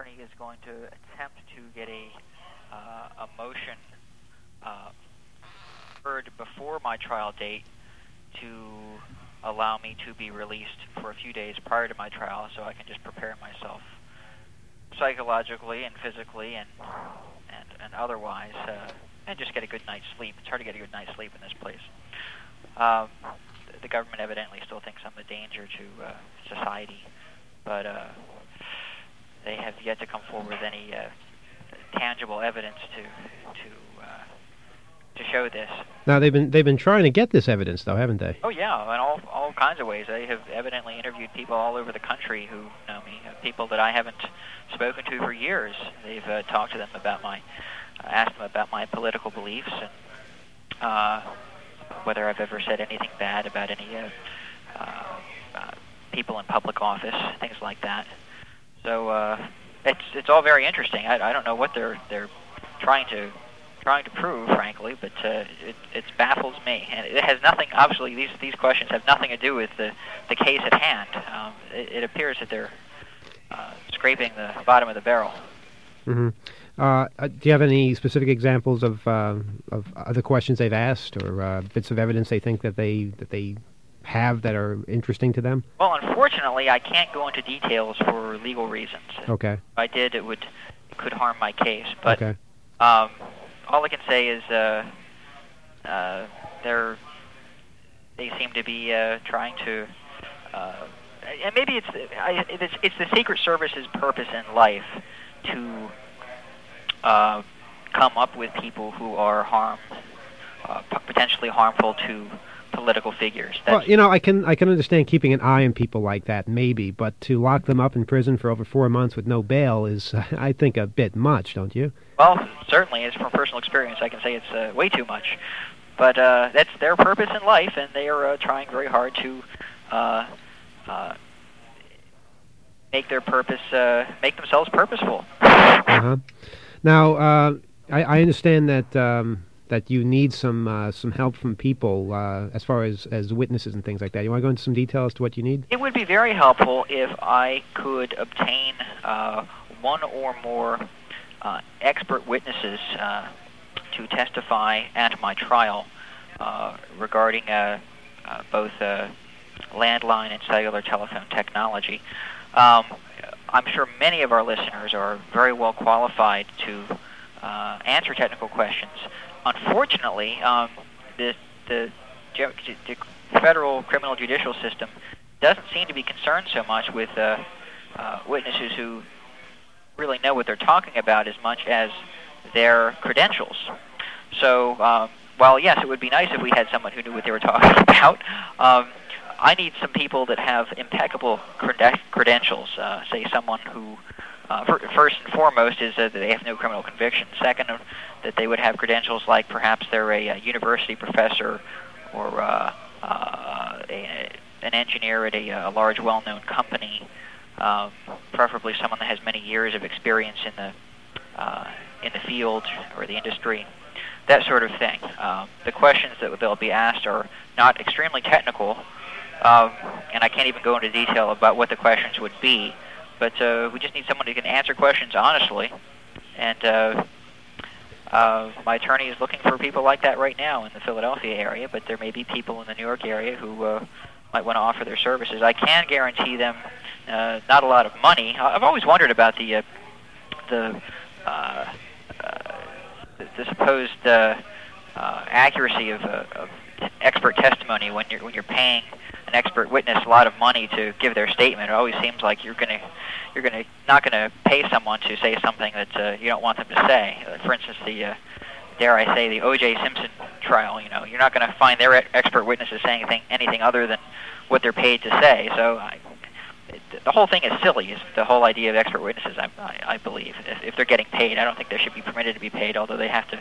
attorney is going to attempt to get a motion heard before my trial date to allow me to be released for a few days prior to my trial, so I can just prepare myself psychologically and physically and otherwise, and just get a good night's sleep. It's hard to get a good night's sleep in this place. The government evidently still thinks I'm a danger to society, but they have yet to come forward with any tangible evidence to show this. Now they've been trying to get this evidence, though, haven't they? Oh yeah, in all kinds of ways. They have evidently interviewed people all over the country who know me, people that I haven't spoken to for years. They've talked to them about asked them about my political beliefs and whether I've ever said anything bad about any people in public office, things like that. So it's all very interesting. I don't know what they're trying to prove, frankly, but it baffles me, and it has nothing. Obviously, these questions have nothing to do with the case at hand. It appears that they're scraping the bottom of the barrel. Mm-hmm. Do you have any specific examples of other questions they've asked, or bits of evidence they think that they have that are interesting to them? Well, unfortunately, I can't go into details for legal reasons. Okay. If I did, it could harm my case. But okay. All I can say is they seem to be trying to, and maybe it's the Secret Service's purpose in life to come up with people who are potentially harmful to political figures. Well, I can understand keeping an eye on people like that, maybe, but to lock them up in prison for over 4 months with no bail is, I think, a bit much, don't you? Well, certainly, as from personal experience, I can say it's way too much. But that's their purpose in life, and they are trying very hard to make themselves purposeful. Uh-huh. Now, I understand that you need some help from people as far as witnesses and things like that. You want to go into some detail as to what you need? It would be very helpful if I could obtain one or more expert witnesses to testify at my trial regarding both landline and cellular telephone technology. I'm sure many of our listeners are very well qualified to answer technical questions. Unfortunately, the federal criminal judicial system doesn't seem to be concerned so much with witnesses who really know what they're talking about as much as their credentials. So, while yes, it would be nice if we had someone who knew what they were talking about, I need some people that have impeccable credentials. Say someone who, first and foremost, is that they have no criminal conviction. Second, that they would have credentials like perhaps they're a university professor or an engineer at a large, well-known company. Preferably someone that has many years of experience in the field or the industry, that sort of thing. The questions that they'll be asked are not extremely technical, and I can't even go into detail about what the questions would be, but we just need someone who can answer questions honestly, and my attorney is looking for people like that right now in the Philadelphia area, but there may be people in the New York area who might want to offer their services. I can guarantee them not a lot of money. I've always wondered about the supposed accuracy of expert testimony when you're paying an expert witness a lot of money to give their statement. It always seems like you're not gonna pay someone to say something that you don't want them to say. For instance, dare I say, the O.J. Simpson trial. You're not going to find their expert witnesses saying anything other than what they're paid to say. So the whole thing is silly. Is the whole idea of expert witnesses? I believe if they're getting paid, I don't think they should be permitted to be paid. Although they have to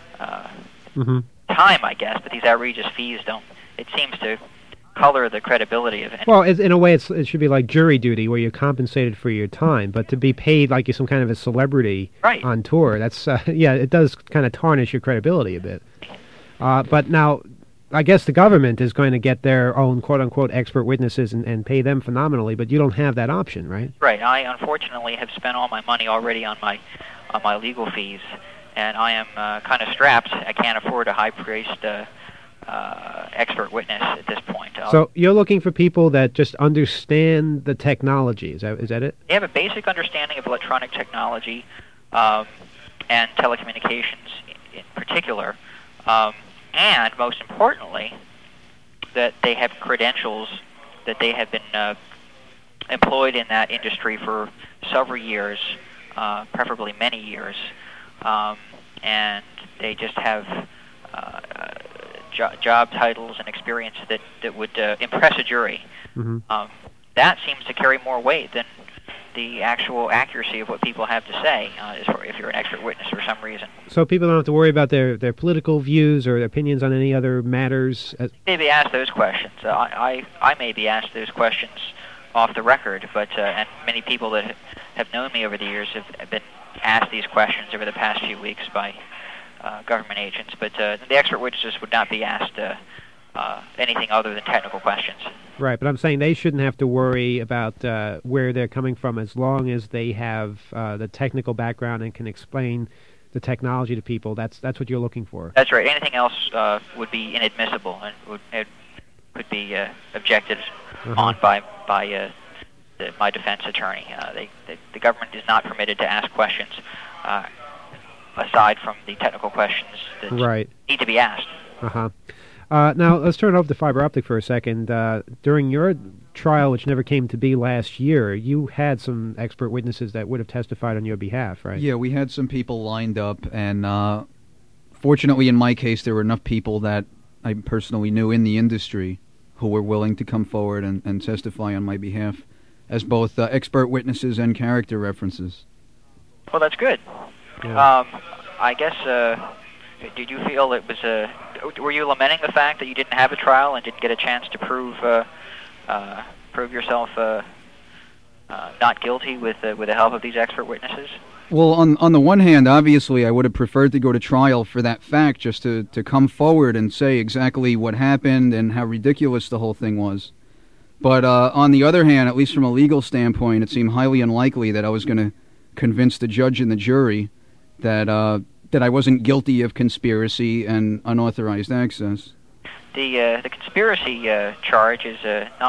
time, I guess. But these outrageous fees don't. It seems to color the credibility of it. Well, in a way, it should be like jury duty, where you're compensated for your time, but to be paid like you're some kind of a celebrity on tour, that's it does kind of tarnish your credibility a bit. But now, I guess the government is going to get their own quote-unquote expert witnesses and pay them phenomenally, but you don't have that option, right? Right. I unfortunately have spent all my money already on my legal fees, and I am kind of strapped. I can't afford a high-priced expert witness at this point. So you're looking for people that just understand the technology. Is that it? They have a basic understanding of electronic technology and telecommunications in particular, and most importantly, that they have credentials, that they have been employed in that industry for several years, preferably many years, and they just have job titles and experience that would impress a jury. Mm-hmm. That seems to carry more weight than the actual accuracy of what people have to say, if you're an expert witness for some reason. So people don't have to worry about their political views or their opinions on any other matters? They may be asked those questions. I may be asked those questions off the record, but and many people that have known me over the years have been asked these questions over the past few weeks by government agents, but the expert witnesses would not be asked anything other than technical questions. Right, but I'm saying they shouldn't have to worry about where they're coming from as long as they have the technical background and can explain the technology to people. That's what you're looking for. That's right. Anything else would be inadmissible and could be objected on by my defense attorney. The government is not permitted to ask questions aside from the technical questions that need to be asked. Uh-huh. Now, let's turn it over to fiber optic for a second. During your trial, which never came to be last year, you had some expert witnesses that would have testified on your behalf, right? Yeah, we had some people lined up, and fortunately in my case, there were enough people that I personally knew in the industry who were willing to come forward and testify on my behalf as both expert witnesses and character references. Well, that's good. Yeah. I guess, did you feel it was were you lamenting the fact that you didn't have a trial and didn't get a chance to prove yourself not guilty with the help of these expert witnesses? Well, on the one hand, obviously, I would have preferred to go to trial for that fact, just to come forward and say exactly what happened and how ridiculous the whole thing was. But on the other hand, at least from a legal standpoint, it seemed highly unlikely that I was going to convince the judge and the jury that I wasn't guilty of conspiracy and unauthorized access. The conspiracy charge is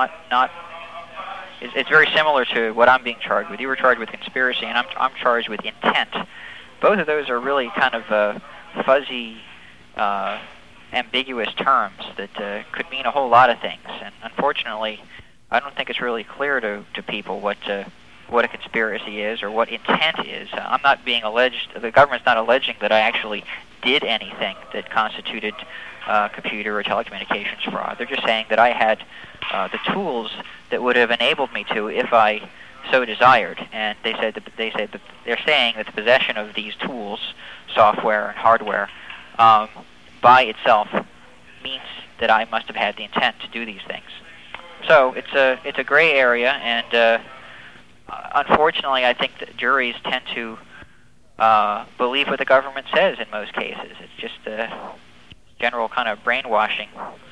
it's very similar to what I'm being charged with. You were charged with conspiracy, and I'm charged with intent. Both of those are really kind of fuzzy, ambiguous terms that could mean a whole lot of things. And unfortunately, I don't think it's really clear to people what a conspiracy is or what intent is. I'm not being alleged. The government's not alleging that I actually did anything that constituted computer or telecommunications fraud. They're just saying that I had the tools that would have enabled me to if I so desired. And they're saying that the possession of these tools, software and hardware, by itself means that I must have had the intent to do these things. So it's a gray area, and unfortunately, I think that juries tend to believe what the government says in most cases. It's just general kind of brainwashing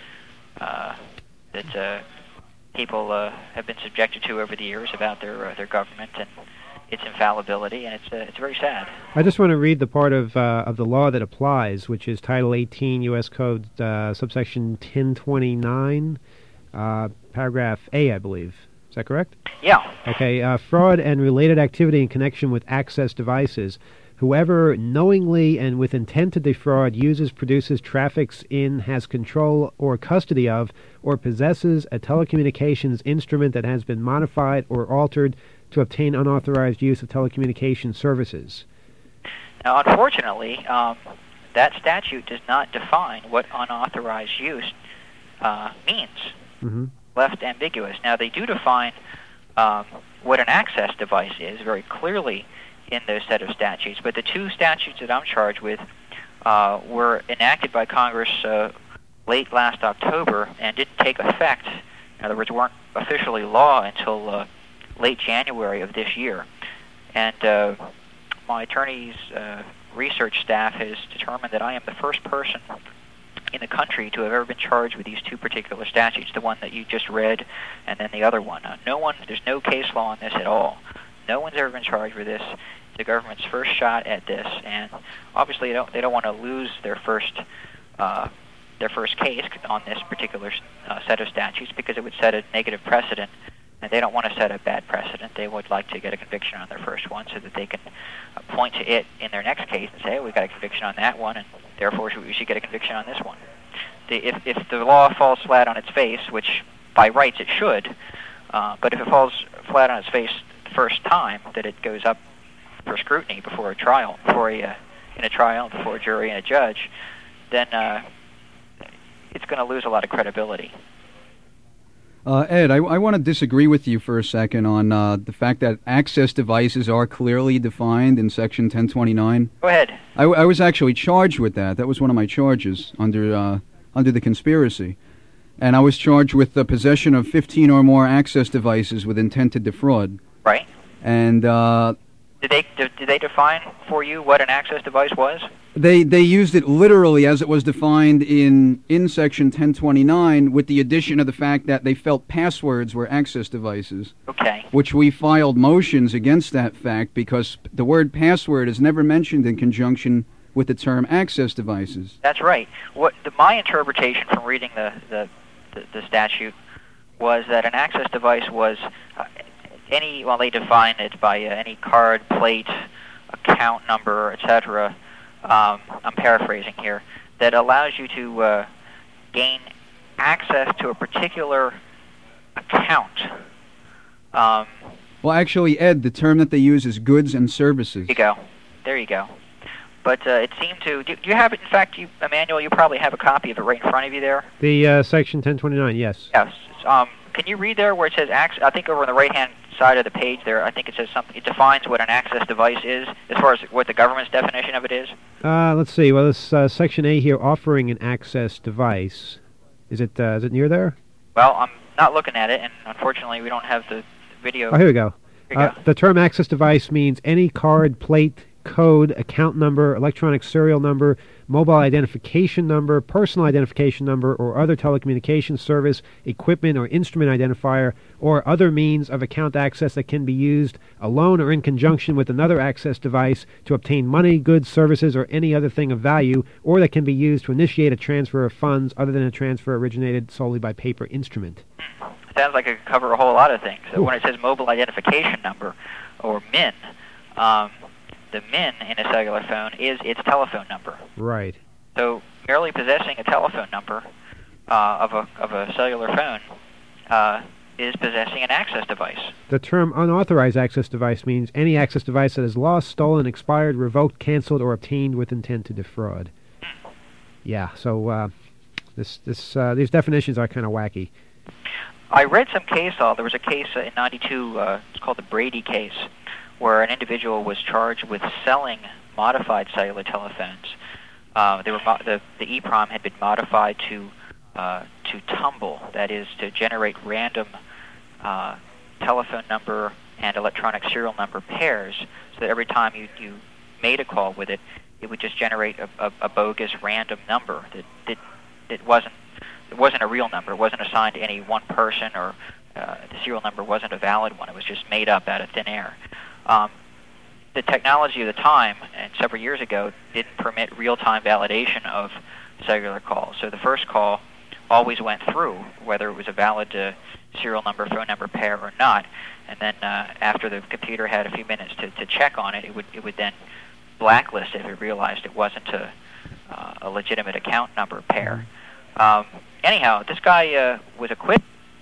that people have been subjected to over the years about their government and its infallibility, and it's very sad. I just want to read the part of the law that applies, which is Title 18 U.S. Code subsection 1029, paragraph A, I believe. Is that correct? Yeah. Okay, fraud and related activity in connection with access devices. Whoever knowingly and with intent to defraud uses, produces, traffics in, has control or custody of, or possesses a telecommunications instrument that has been modified or altered to obtain unauthorized use of telecommunication services. Now, unfortunately, that statute does not define what unauthorized use means. Mm-hmm. Left ambiguous. Now, they do define what an access device is very clearly in those set of statutes, but the two statutes that I'm charged with were enacted by Congress late last October and didn't take effect. In other words, weren't officially law until late January of this year. And my attorney's research staff has determined that I am the first person in the country to have ever been charged with these two particular statutes, the one that you just read and then the other one. There's no case law on this at all. No one's ever been charged with this. It's the government's first shot at this, and obviously they don't want to lose their first case on this particular set of statutes because it would set a negative precedent, and they don't want to set a bad precedent. They would like to get a conviction on their first one so that they can point to it in their next case and say, oh, we got a conviction on that one, and therefore we should get a conviction on this one. If the law falls flat on its face, which by rights it should, but if it falls flat on its face the first time that it goes up for scrutiny before a trial, in a trial, before a jury and a judge, then it's going to lose a lot of credibility. Ed, I want to disagree with you for a second on the fact that access devices are clearly defined in Section 1029. Go ahead. I was actually charged with that. That was one of my charges under the conspiracy. And I was charged with the possession of 15 or more access devices with intent to defraud. Right. And did they define for you what an access device was? They used it literally as it was defined in Section 1029, with the addition of the fact that they felt passwords were access devices. Okay. Which we filed motions against that fact because the word password is never mentioned in conjunction with the term access devices. That's right. My interpretation from reading the statute was that an access device was they define it by any card, plate, account number, etc. I'm paraphrasing here, that allows you to gain access to a particular account. Well, actually, Ed, the term that they use is goods and services. There you go. But it seemed to... Do you have it? In fact, Emmanuel, you probably have a copy of it right in front of you there. The Section 1029, yes. Yes. Can you read there where it says... I think over on the right-hand side of the page there, I think it says something. It defines what an access device is, as far as what the government's definition of it is. Let's see. Well, this Section A here, offering an access device. Is it near there? Well, I'm not looking at it, and unfortunately we don't have the video. Oh, here we go. Here you go. The term access device means any card, plate, code, account number, electronic serial number, mobile identification number, personal identification number, or other telecommunications service, equipment or instrument identifier, or other means of account access that can be used alone or in conjunction with another access device to obtain money, goods, services, or any other thing of value, or that can be used to initiate a transfer of funds other than a transfer originated solely by paper instrument. Sounds like it could cover a whole lot of things. So when it says mobile identification number, or MIN, the MIN in a cellular phone is its telephone number. Right. So merely possessing a telephone number of a cellular phone is possessing an access device. The term unauthorized access device means any access device that is lost, stolen, expired, revoked, canceled, or obtained with intent to defraud. Yeah. So these definitions are kind of wacky. I read some case law. There was a case in '92. It's called the Brady case, where an individual was charged with selling modified cellular telephones. The EEPROM had been modified to tumble, that is, to generate random telephone number and electronic serial number pairs, so that every time you made a call with it, it would just generate a bogus random number that it wasn't a real number. It wasn't assigned to any one person, or the serial number wasn't a valid one. It was just made up out of thin air. The technology of the time, and several years ago, didn't permit real-time validation of cellular calls. So the first call always went through, whether it was a valid serial number, phone number pair or not. And then after the computer had a few minutes to check on it, it would then blacklist it if it realized it wasn't a legitimate account number pair. Anyhow, this guy was acquitted.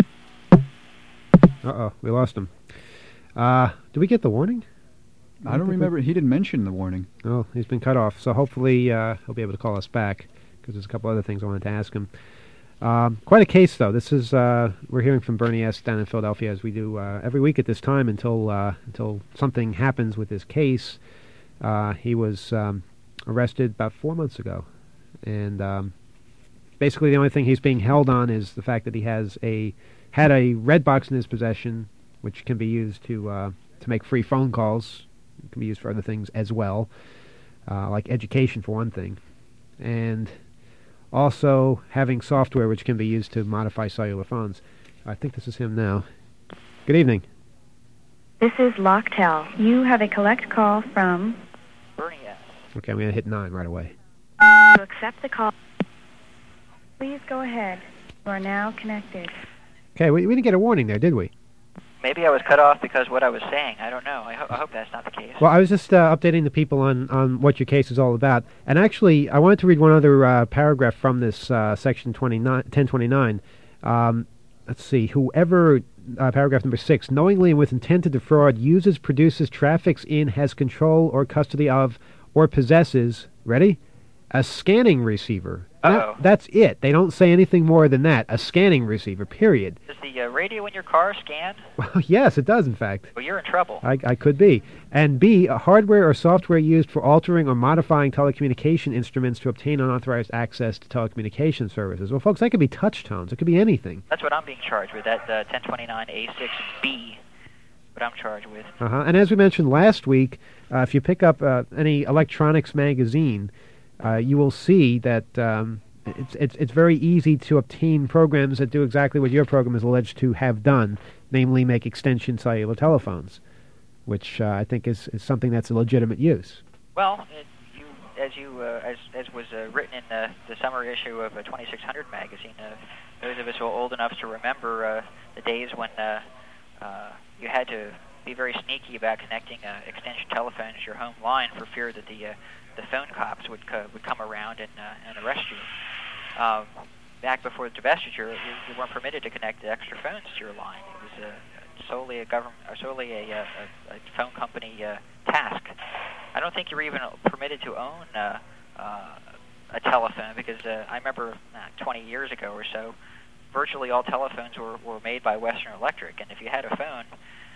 Uh-oh, we lost him. Did we get the warning? I don't remember. He didn't mention the warning. Oh, he's been cut off. So hopefully he'll be able to call us back, because there's a couple other things I wanted to ask him. Quite a case, though. This is we're hearing from Bernie S. down in Philadelphia, as we do every week at this time until something happens with this case. He was arrested about 4 months ago, and basically the only thing he's being held on is the fact that he had a red box in his possession, which can be used to make free phone calls. It can be used for other things as well, like education for one thing. And Also, having software which can be used to modify cellular phones. I think this is him now. Good evening. This is Locktel. You have a collect call from Bernie S. Okay, I'm going to hit 9 right away. To accept the call, please go ahead. You are now connected. Okay, we didn't get a warning there, did we? Maybe I was cut off because what I was saying. I don't know. I hope that's not the case. Well, I was just updating the people on what your case is all about. And actually, I wanted to read one other paragraph from this section 1029. Let's see. Whoever, paragraph number 6, knowingly and with intent to defraud, uses, produces, traffics in, has control or custody of, or possesses, ready? A scanning receiver. That's it. They don't say anything more than that. A scanning receiver, period. Does the radio in your car scan? Well, yes, it does, in fact. Well, you're in trouble. I could be. And B, a hardware or software used for altering or modifying telecommunication instruments to obtain unauthorized access to telecommunication services. Well, folks, that could be touch tones. It could be anything. That's what I'm being charged with, that 1029A6B, what I'm charged with. And as we mentioned last week, if you pick up any electronics magazine, you will see that it's very easy to obtain programs that do exactly what your program is alleged to have done, namely make extension cellular telephones, which I think is something that's a legitimate use. Well, as was written in the summer issue of 2600 magazine, those of us who are old enough to remember the days when you had to be very sneaky about connecting extension telephone to your home line for fear that the phone cops would come around and arrest you. Back before the divestiture, you weren't permitted to connect the extra phones to your line. It was solely a phone company task. I don't think you're even permitted to own a telephone because I remember 20 years ago or so, virtually all telephones were made by Western Electric, and if you had a phone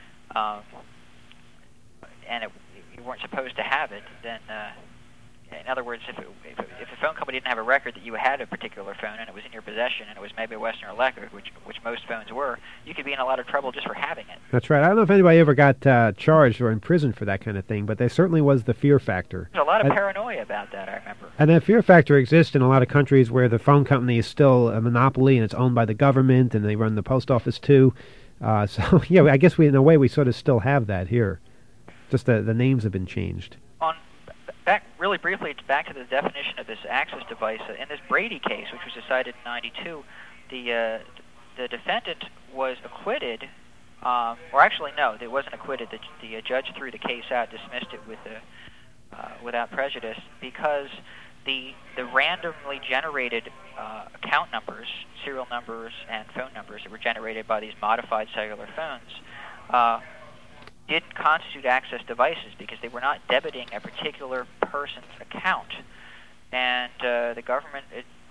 and you weren't supposed to have it, then in other words, if the phone company didn't have a record that you had a particular phone and it was in your possession and it was maybe a Western Electric, which most phones were, you could be in a lot of trouble just for having it. That's right. I don't know if anybody ever got charged or in prison for that kind of thing, but there certainly was the fear factor. There's a lot of paranoia about that, I remember. And that fear factor exists in a lot of countries where the phone company is still a monopoly and it's owned by the government and they run the post office too. So, yeah, I guess in a way we sort of still have that here. Just the names have been changed. Really briefly, it's back to the definition of this access device. In this Brady case, which was decided in '92, the defendant was acquitted, or actually no, it wasn't acquitted. The judge threw the case out, dismissed it without prejudice, because the randomly generated account numbers, serial numbers, and phone numbers that were generated by these modified cellular phones didn't constitute access devices because they were not debiting a particular person's account. And the government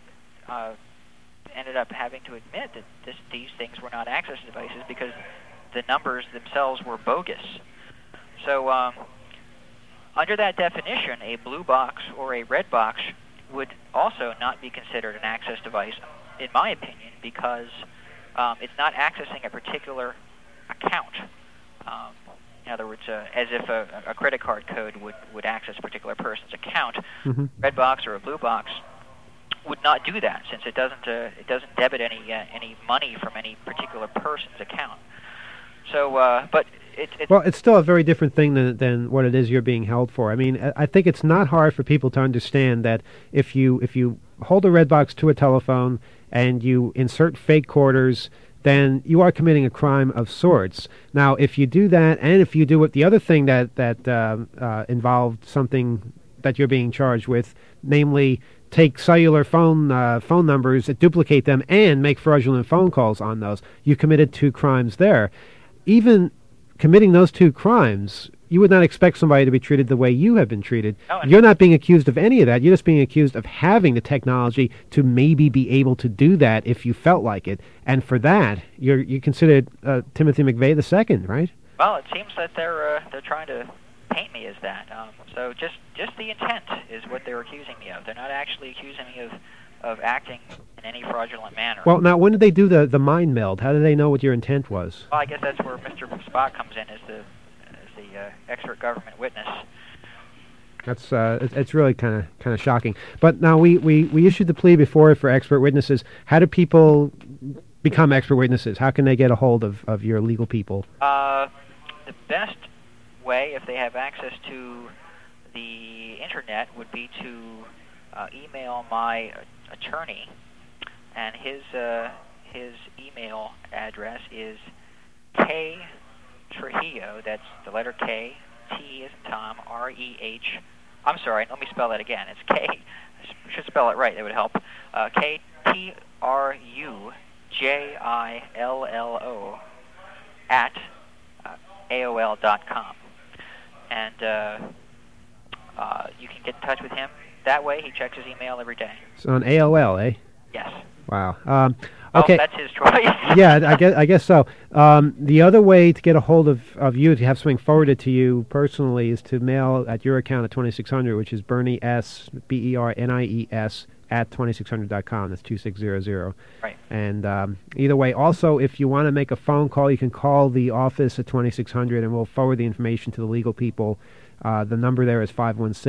ended up having to admit that these things were not access devices because the numbers themselves were bogus. So under that definition, a blue box or a red box would also not be considered an access device, in my opinion, because it's not accessing a particular account. In other words, as if a credit card code would access a particular person's account, red box or a blue box would not do that, since it doesn't debit any money from any particular person's account. So, but well, it's still a very different thing than what it is you're being held for. I mean, I think it's not hard for people to understand that if you hold a red box to a telephone and you insert fake quarters, then you are committing a crime of sorts. Now, if you do that, and if you do it, the other thing that involved something that you're being charged with, namely take cellular phone numbers, duplicate them, and make fraudulent phone calls on those, you committed 2 crimes there. Even committing those 2 crimes, you would not expect somebody to be treated the way you have been treated. Oh, you're not being accused of any of that. You're just being accused of having the technology to maybe be able to do that if you felt like it. And for that, you're considered Timothy McVeigh II, right? Well, it seems that they're trying to paint me as that. So just the intent is what they're accusing me of. They're not actually accusing me of acting in any fraudulent manner. Well, now, when did they do the mind meld? How did they know what your intent was? Well, I guess that's where Mr. Spock comes in as the expert government witness. That's it's really kind of shocking. But now we issued the plea before for expert witnesses. How do people become expert witnesses? How can they get a hold of your legal people? The best way, if they have access to the internet, would be to email my attorney, and his email address is K Trujillo. That's the letter K, T as in Tom, R-E-H. I'm sorry, let me spell that again. It's K. I should spell it right. That would help. KTRUJILLO at AOL.com. And you can get in touch with him that way. He checks his email every day. It's on AOL, eh? Yes. Wow. Okay. Well, that's his choice. Yeah, I guess so. The other way to get a hold of you, to have something forwarded to you personally, is to mail at your account at 2600, which is Bernie S, BERNIES, at 2600.com. That's 2600. Right. And either way, also, if you want to make a phone call, you can call the office at 2600, and we'll forward the information to the legal people. The number there is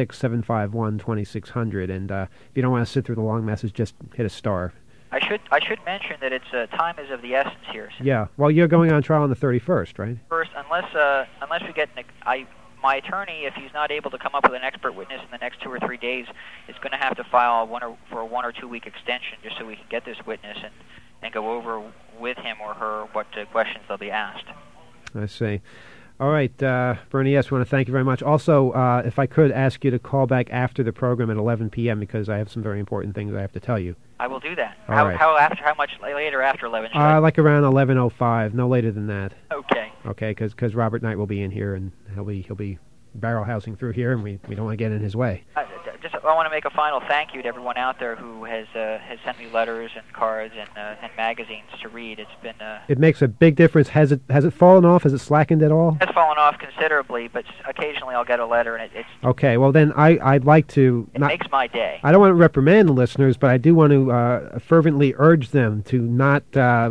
516-751-2600. And if you don't want to sit through the long message, just hit a star. I should mention that it's time is of the essence here. Yeah. Well, you're going on trial on the 31st, right? First, unless we get my attorney, if he's not able to come up with an expert witness in the next 2 or 3 days, is going to have to file for a 1 or 2 week extension just so we can get this witness and go over with him or her what questions they'll be asked. I see. All right, Bernie, yes, I want to thank you very much. Also, if I could ask you to call back after the program at 11 p.m. because I have some very important things I have to tell you. I will do that. All right. How much later after 11? Like around 11:05, no later than that. Okay. Okay, because Robert Knight will be in here and he'll be barrel housing through here, and we don't want to get in his way. I want to make a final thank you to everyone out there who has sent me letters and cards and magazines to read. It's been it makes a big difference. Has it fallen off? Has it slackened at all? It's fallen off considerably, but occasionally I'll get a letter, and it's okay. Well, then I'd like to. It makes my day. I don't want to reprimand the listeners, but I do want to fervently urge them to not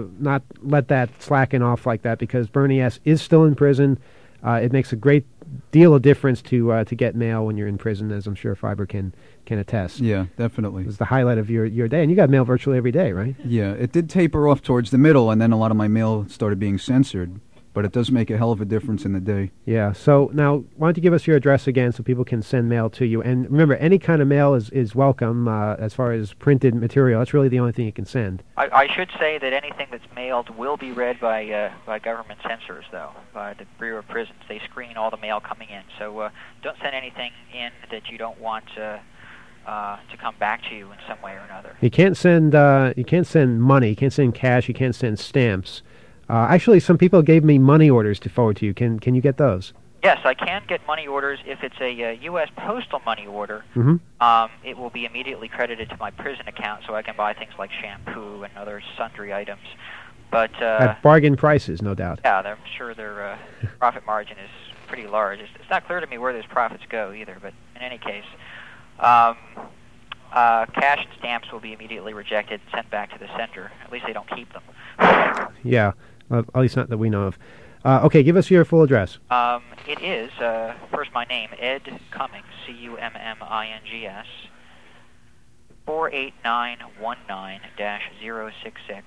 let that slacken off like that, because Bernie S. is still in prison. It makes a great deal of difference to get mail when you're in prison, as I'm sure Fiber can attest. Yeah, definitely. It was the highlight of your day, and you got mail virtually every day, right? Yeah, it did taper off towards the middle, and then a lot of my mail started being censored. But it does make a hell of a difference in the day. Yeah. So now, why don't you give us your address again so people can send mail to you? And remember, any kind of mail is welcome as far as printed material. That's really the only thing you can send. I should say that anything that's mailed will be read by government censors, though, by the Bureau of Prisons. They screen all the mail coming in. So don't send anything in that you don't want to come back to you in some way or another. You can't send money. You can't send cash. You can't send stamps. Actually, some people gave me money orders to forward to you. Can you get those? Yes, I can get money orders. If it's a U.S. postal money order, it will be immediately credited to my prison account, so I can buy things like shampoo and other sundry items. But at bargain prices, no doubt. Yeah, I'm sure their profit margin is pretty large. It's not clear to me where those profits go either, but in any case, cash and stamps will be immediately rejected and sent back to the sender. At least they don't keep them. Yeah. At least not that we know of. Okay, give us your full address. It is, first my name, Ed Cummings, Cummings, 48919-066.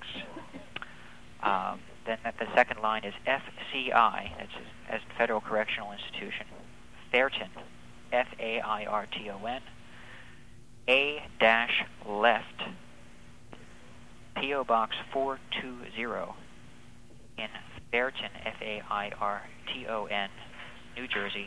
Then the second line is FCI, that's as Federal Correctional Institution, Fairton, Fairton, A-left, P.O. Box 420, in Fairton, Fairton, New Jersey,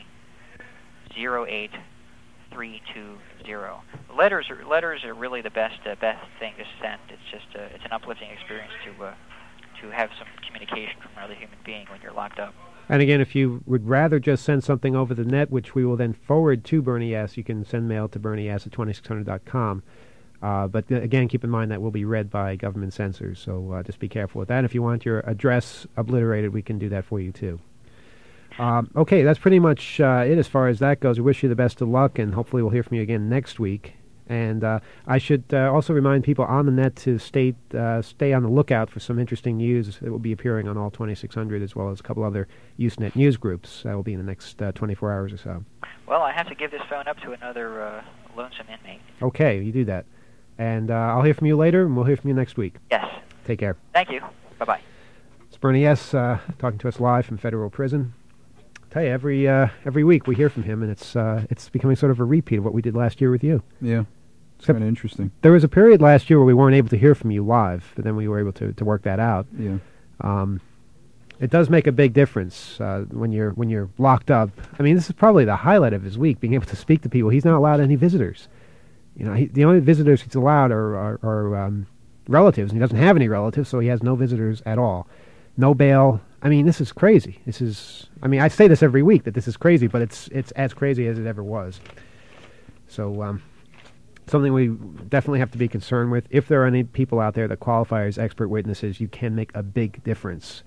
08320. Letters are really the best thing to send. It's just it's an uplifting experience to have some communication from another human being when you're locked up. And again, if you would rather just send something over the net, which we will then forward to Bernie S., you can send mail to BernieS at 2600.com. But again, keep in mind that will be read by government censors, so just be careful with that. If you want your address obliterated, we can do that for you, too. Okay, that's pretty much it as far as that goes. We wish you the best of luck, and hopefully we'll hear from you again next week. And I should also remind people on the net to stay on the lookout for some interesting news that will be appearing on All 2600, as well as a couple other Usenet news groups. That will be in the next 24 hours or so. Well, I have to give this phone up to another lonesome inmate. Okay, you do that. And I'll hear from you later, and we'll hear from you next week. Yes. Take care. Thank you. Bye-bye. It's Bernie S. Talking to us live from federal prison. Tell you, every week we hear from him, and it's becoming sort of a repeat of what we did last year with you. Yeah. It's Except kind of interesting. There was a period last year where we weren't able to hear from you live, but then we were able to work that out. Yeah. It does make a big difference when you're locked up. I mean, this is probably the highlight of his week, being able to speak to people. He's not allowed any visitors. You know, the only visitors he's allowed are relatives, and he doesn't have any relatives, so he has no visitors at all. No bail. I mean, this is crazy. I say this every week that this is crazy, but it's as crazy as it ever was. So, something we definitely have to be concerned with. If there are any people out there that qualify as expert witnesses, you can make a big difference.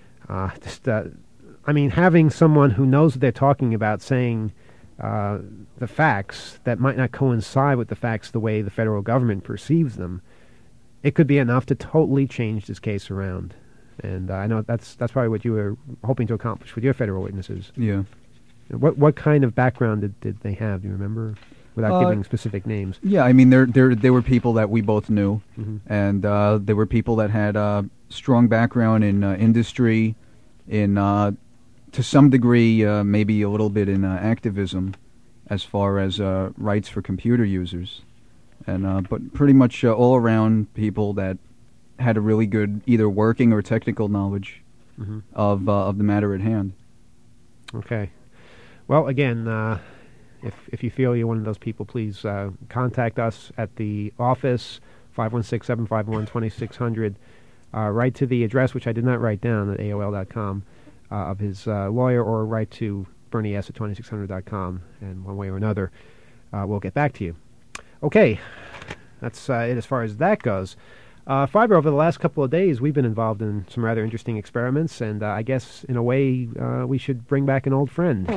Having someone who knows what they're talking about saying the facts that might not coincide with the facts the way the federal government perceives them, it could be enough to totally change this case around. And I know that's probably what you were hoping to accomplish with your federal witnesses. Yeah. What kind of background did they have? Do you remember? Without giving specific names. Yeah, I mean, there were people that we both knew, Mm-hmm. and there were people that had a strong background in industry, in to some degree, maybe a little bit in activism, as far as rights for computer users, and but pretty much all around people that had a really good either working or technical knowledge Mm-hmm. of the matter at hand. Okay. Well, again, if you feel you're one of those people, please contact us at the office, 516-751-2600. Write to the address, which I did not write down, at AOL.com, of his lawyer, or write to Bernie S. at 2600.com, and one way or another, we'll get back to you. Okay, that's it as far as that goes. Fiber, over the last couple of days, we've been involved in some rather interesting experiments, and I guess, in a way, we should bring back an old friend.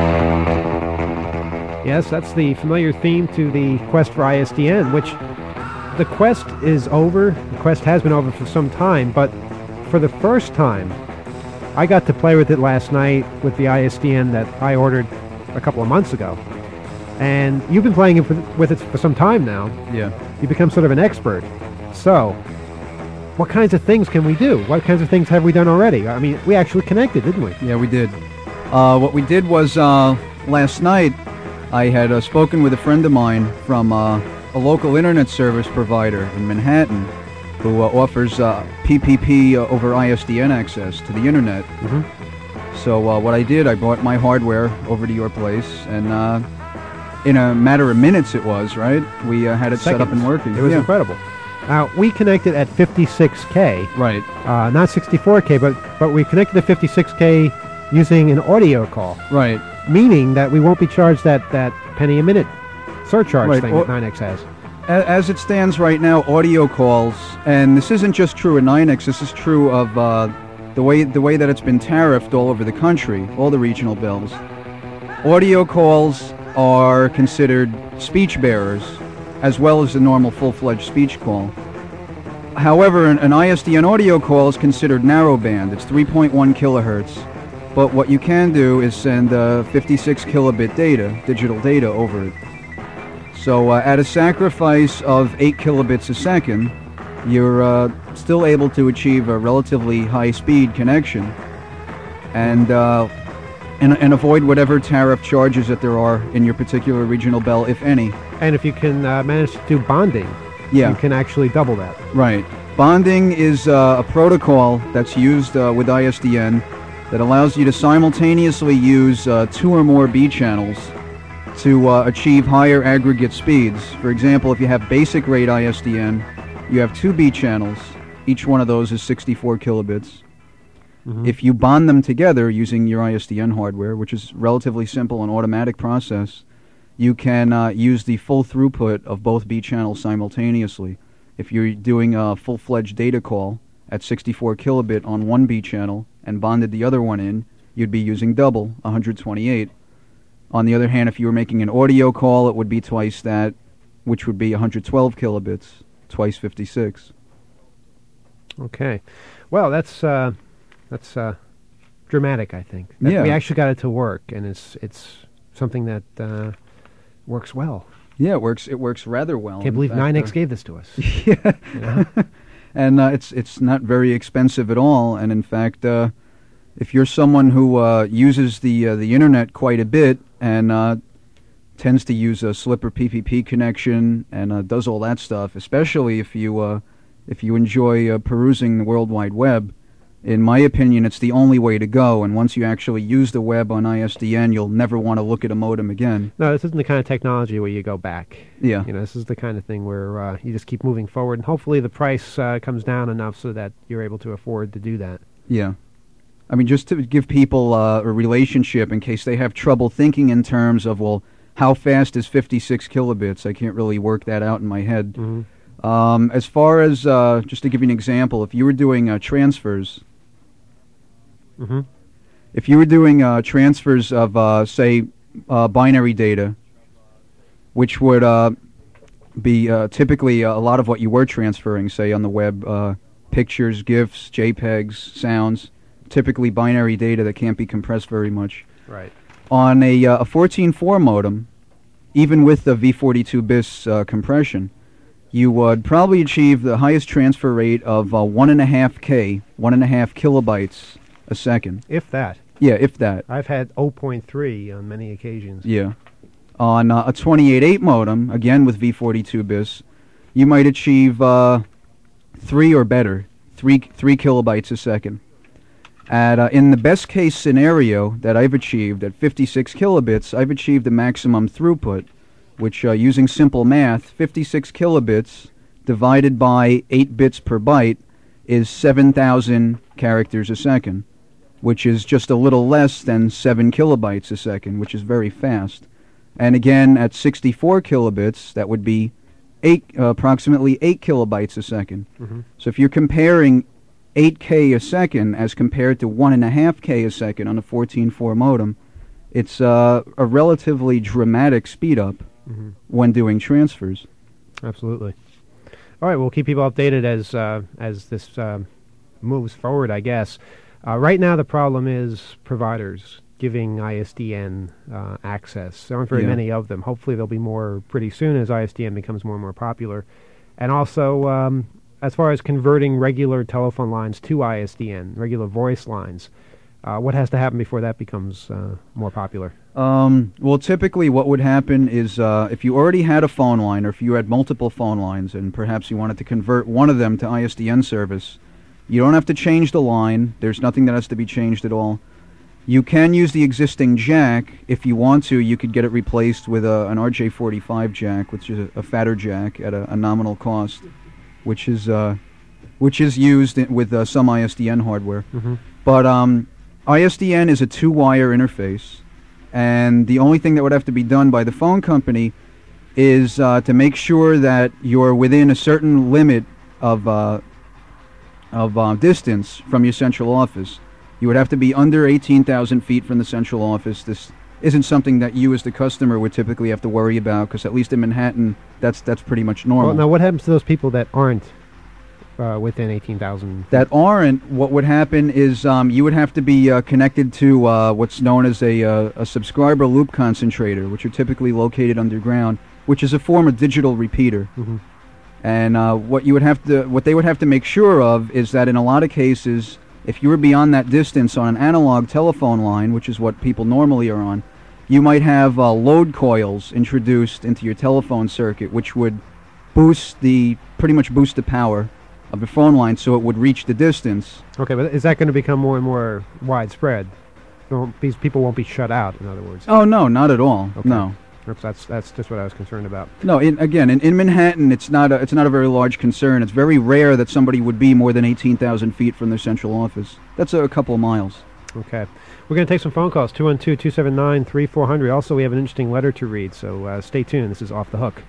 Yes, that's the familiar theme to the quest for ISDN, which the quest is over. The quest has been over for some time, but for the first time, I got to play with it last night with the ISDN that I ordered a couple of months ago. And you've been playing with it for some time now. Yeah. You become sort of an expert. So, what kinds of things can we do? What kinds of things have we done already? I mean, we actually connected, didn't we? Yeah, we did. What we did was last night, I had spoken with a friend of mine from a local internet service provider in Manhattan who offers PPP over ISDN access to the internet. Mm-hmm. So what I did, I brought my hardware over to your place, and in a matter of minutes it was, right? We had it set up and working. It was incredible. Now, we connected at 56K. Right. Not 64K, but we connected to 56K using an audio call. Right. Meaning that we won't be charged that penny a minute surcharge thing that 9X has. As it stands right now, audio calls, and this isn't just true of 9X, this is true of the way that it's been tariffed all over the country, all the regional bills. Audio calls are considered speech bearers, as well as the normal full-fledged speech call. However, an ISDN audio call is considered narrowband. It's 3.1 kilohertz. But what you can do is send 56 kilobit data, digital data, over it. So at a sacrifice of 8 kilobits a second, you're still able to achieve a relatively high-speed connection and avoid whatever tariff charges that there are in your particular regional bell, if any. And if you can manage to do bonding, you can actually double that. Right. Bonding is a protocol that's used with ISDN that allows you to simultaneously use 2 or more B channels to achieve higher aggregate speeds. For example, if you have basic rate ISDN, you have 2 B channels. Each one of those is 64 kilobits. Mm-hmm. If you bond them together using your ISDN hardware, which is relatively simple and automatic process, you can use the full throughput of both B channels simultaneously. If you're doing a full-fledged data call at 64 kilobit on one B channel and bonded the other one in, you'd be using double, 128. On the other hand, if you were making an audio call, it would be twice that, which would be 112 kilobits, twice 56. Okay. Well, that's dramatic, I think. We actually got it to work, and it's something that works well. Yeah, it works rather well. Can't believe NYNEX gave this to us. Yeah. You know? And it's not very expensive at all. And in fact, if you're someone who uses the internet quite a bit and tends to use a Slipper PPP connection and does all that stuff, especially if you enjoy perusing the World Wide Web, in my opinion, it's the only way to go. And once you actually use the web on ISDN, you'll never want to look at a modem again. No, this isn't the kind of technology where you go back. Yeah. You know, this is the kind of thing where you just keep moving forward, and hopefully the price comes down enough so that you're able to afford to do that. Yeah. I mean, just to give people a relationship in case they have trouble thinking in terms of, well, how fast is 56 kilobits? I can't really work that out in my head. Mm-hmm. As far as, just to give you an example, if you were doing transfers, mm-hmm. if you were doing transfers of, say, binary data, which would be typically a lot of what you were transferring, say, on the web, pictures, GIFs, JPEGs, sounds, typically binary data that can't be compressed very much. Right. On a 14.4 modem, even with the V42 BIS compression, you would probably achieve the highest transfer rate of 1.5 kilobytes a second. If that. Yeah, if that. I've had 0.3 on many occasions. Yeah. On a 28.8 modem, again with V42 BIS, you might achieve 3 or better, 3 kilobytes a second. In the best case scenario that I've achieved at 56 kilobits, I've achieved the maximum throughput, which using simple math, 56 kilobits divided by 8 bits per byte is 7,000 characters a second, which is just a little less than 7 kilobytes a second, which is very fast. And again, at 64 kilobits, that would be approximately 8 kilobytes a second. Mm-hmm. So if you're comparing 8K a second as compared to 1.5K a second on a 14.4 modem, it's a relatively dramatic speed up mm-hmm. when doing transfers. Absolutely. All right, we'll keep people updated as this moves forward, I guess. Right now, the problem is providers giving ISDN access. There aren't very many of them. Hopefully, there'll be more pretty soon as ISDN becomes more and more popular. And also, as far as converting regular telephone lines to ISDN, regular voice lines, what has to happen before that becomes more popular? Well, typically what would happen is if you already had a phone line or if you had multiple phone lines and perhaps you wanted to convert one of them to ISDN service, you don't have to change the line. There's nothing that has to be changed at all. You can use the existing jack. If you want to, you could get it replaced with an RJ45 jack, which is a fatter jack at a nominal cost, which is used with some ISDN hardware. Mm-hmm. But ISDN is a two-wire interface, and the only thing that would have to be done by the phone company is to make sure that you're within a certain limit of distance from your central office. You would have to be under 18,000 feet from the central office. This isn't something that you as the customer would typically have to worry about, because at least in Manhattan, that's pretty much normal. Well, now, what happens to those people that aren't within 18,000? That aren't, what would happen is you would have to be connected to what's known as a subscriber loop concentrator, which are typically located underground, which is a form of digital repeater. Mm-hmm. And what they would have to make sure of is that in a lot of cases, if you were beyond that distance on an analog telephone line, which is what people normally are on, you might have load coils introduced into your telephone circuit, which would pretty much boost the power of the phone line so it would reach the distance. Okay, but is that going to become more and more widespread? These people won't be shut out, in other words. Oh, no, not at all. Okay. No. That's just what I was concerned about. No, in Manhattan, it's not a very large concern. It's very rare that somebody would be more than 18,000 feet from their central office. That's a couple of miles. Okay. We're going to take some phone calls, 212-279-3400. Also, we have an interesting letter to read, so stay tuned. This is Off the Hook.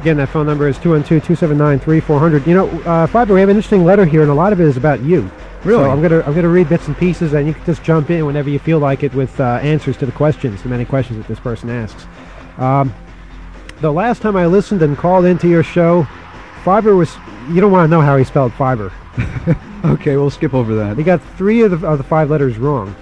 Again, that phone number is 212-279-3400. You know, Fiber, we have an interesting letter here, and a lot of it is about you. Really? So I'm gonna read bits and pieces, and you can just jump in whenever you feel like it with answers to the questions, the many questions that this person asks. The last time I listened and called into your show, Fiber was... You don't want to know how he spelled fiber. Okay, we'll skip over that. He got 3 of the 5 letters wrong.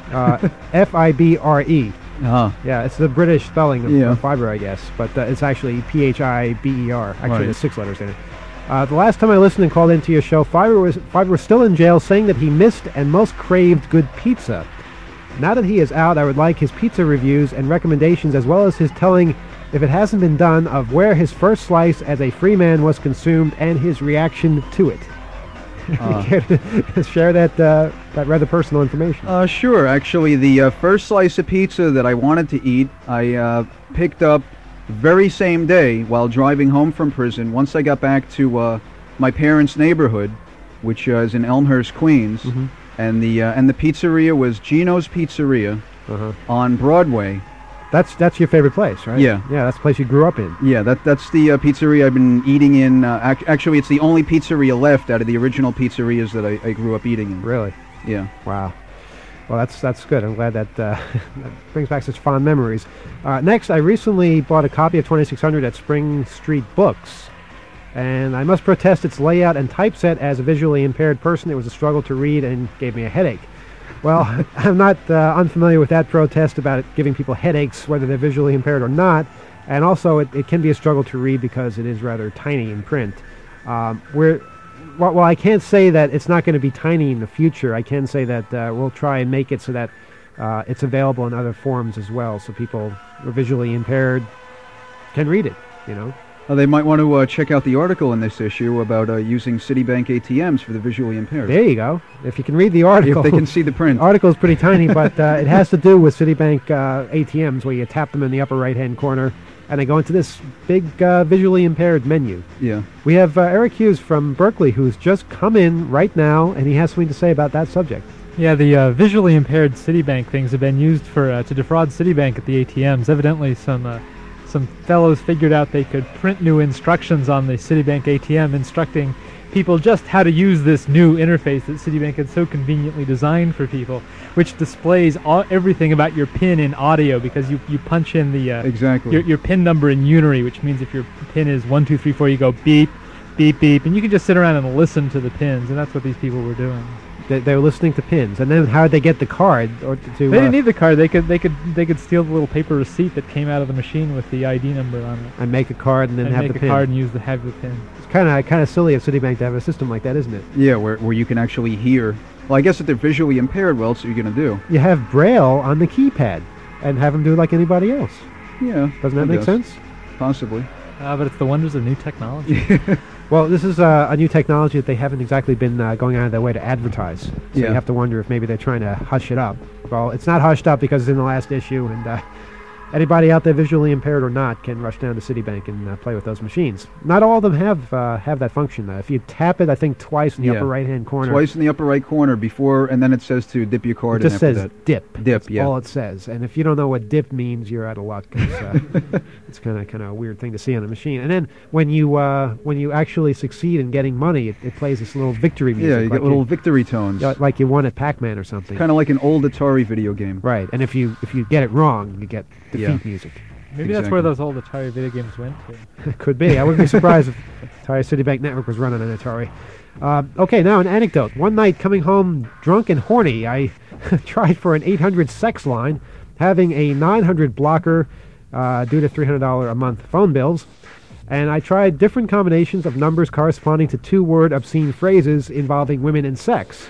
F-I-B-R-E. Ah. Yeah, it's the British spelling Yeah. of fiber, I guess. But it's actually P-H-I-B-E-R. Actually, Right. there's 6 letters in it. The last time I listened and called into your show, Fiber was still in jail, saying that he missed and most craved good pizza. Now that he is out, I would like his pizza reviews and recommendations, as well as his telling, if it hasn't been done, of where his first slice as a free man was consumed and his reaction to it. Care to share that rather personal information? Sure. Actually, the first slice of pizza that I wanted to eat, I picked up very same day while driving home from prison. Once I got back to my parents' neighborhood, which is in Elmhurst, Queens, and the pizzeria was Gino's Pizzeria on Broadway. That's your favorite place, right? Yeah. Yeah, that's the place you grew up in. Yeah, that's the pizzeria I've been eating in. Actually, it's the only pizzeria left out of the original pizzerias that I grew up eating in. Really? Yeah. Wow. Well, that's good. I'm glad that, that brings back such fond memories. Next, I recently bought a copy of 2600 at Spring Street Books, and I must protest its layout and typeset. As a visually impaired person, it was a struggle to read and gave me a headache. Well, I'm not unfamiliar with that protest about it giving people headaches, whether they're visually impaired or not. And also, it can be a struggle to read because it is rather tiny in print. Well, I can't say that it's not going to be tiny in the future. I can say that we'll try and make it so that it's available in other forms as well, so people who are visually impaired can read it, you know. They might want to check out the article in this issue about using Citibank ATMs for the visually impaired. There you go. If you can read the article. If they can see the print. The article is pretty tiny, but it has to do with Citibank ATMs, where you tap them in the upper right-hand corner, and they go into this big visually impaired menu. Yeah. We have Eric Hughes from Berkeley, who's just come in right now, and he has something to say about that subject. Yeah, the visually impaired Citibank things have been used for to defraud Citibank at the ATMs. Evidently, some fellows figured out they could print new instructions on the Citibank ATM instructing people just how to use this new interface that Citibank had so conveniently designed for people, which displays everything about your PIN in audio, because you punch in the exactly your PIN number in unary, which means if your PIN is 1 2 3 4, you go beep, beep, beep, and you can just sit around and listen to the pins, and that's what these people were doing. They were listening to pins, and then how did they get the card? Or to they didn't need the card. They could steal the little paper receipt that came out of the machine with the ID number on it, and make a card and then have make the a pin. card and have the pin. It's kind of silly of Citibank to have a system like that, isn't it? Yeah, where you can actually hear. Well, I guess if they're visually impaired, what else are you going to do? You have Braille on the keypad, and have them do it like anybody else. Yeah. Doesn't that make sense? Possibly. But it's the wonders of new technology. Well, this is a new technology that they haven't exactly been going out of their way to advertise. So you have to wonder if maybe they're trying to hush it up. Well, it's not hushed up because it's in the last issue, and anybody out there, visually impaired or not, can rush down to Citibank and play with those machines. Not all of them have that function. If you tap it, I think twice in the upper right-hand corner. Twice in the upper right corner before, and then it says to dip your card. It just says that. dip. Dip, That's all it says. And if you don't know what dip means, you're out of luck. It's kind of a weird thing to see on a machine. And then when you actually succeed in getting money, it plays this little victory music. Yeah, you get little victory tones. Like you won at Pac-Man or something. Kind of like an old Atari video game. Right. And if you get it wrong, you get defeat music. Maybe that's where those old Atari video games went to. Could be. I wouldn't be surprised if Atari Citibank Network was running an Atari. Okay, now an anecdote. One night, coming home drunk and horny, I tried for an 800 sex line, having a 900 blocker due to $300 a month phone bills, and I tried different combinations of numbers corresponding to 2-word obscene phrases involving women and sex.